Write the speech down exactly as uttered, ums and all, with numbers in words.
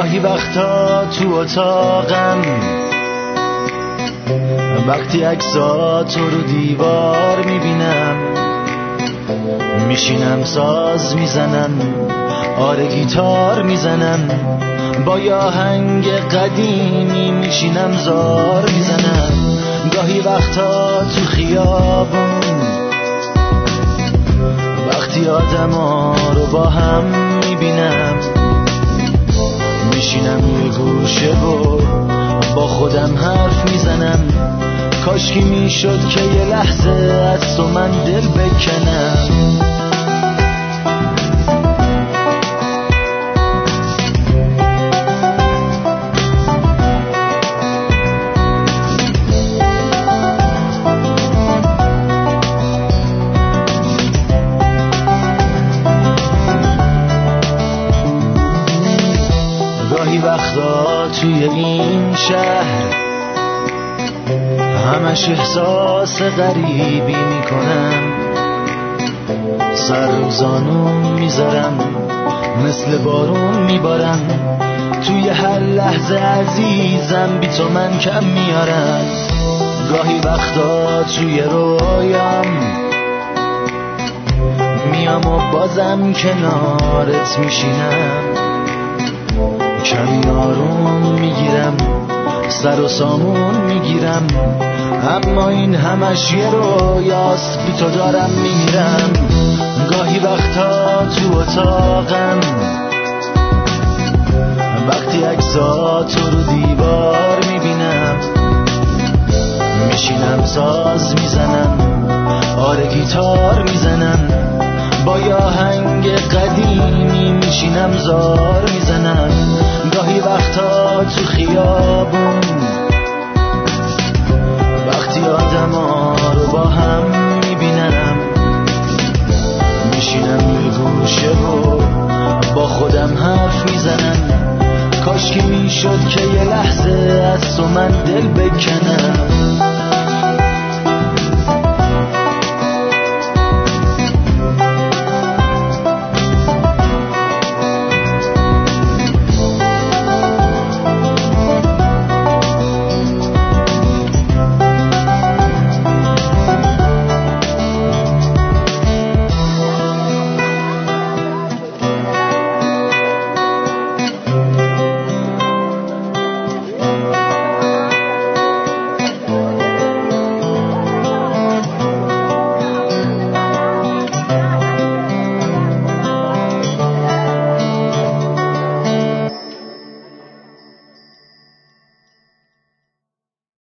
گاهی وقتا تو اتاقم وقتی عکساتو رو دیوار میبینم میشینم ساز میزنم، آره گیتار میزنم، با یه آهنگ قدیمی میشینم زار میزنم. گاهی وقتا تو خیابون وقتی آدم ها رو با هم میبینم میشینم یه گوشه و با خودم حرف میزنم. کاشکی میشد که یه لحظه از تو من دل بکنم. گاهی وقتا توی این شهر همش احساس غریبی میکنم، سر رو زانوم میذارم مثل بارون میبارم، توی هر لحظه عزیزم بی تو من کم میارم. گاهی وقتا توی رویام میام و بازم کنارت میشینم، کمی آروم میگیرم، سر و سامون میگیرم، اما این همش یه رویاست بی تو دارم میمیرم. گاهی وقتا تو اتاقم وقتی عکساتو رو دیوار میبینم میشینم ساز میزنم، آره گیتار میزنم، با یه آهنگ قدیمی میشینم زار میزنم. گاهی وقتا تو خیابون وقتی آدم ها رو با هم میبینم میشینم یه گوشه و با خودم حرف میزنم. کاشکی میشد که یه لحظه از تو من دل بکنم.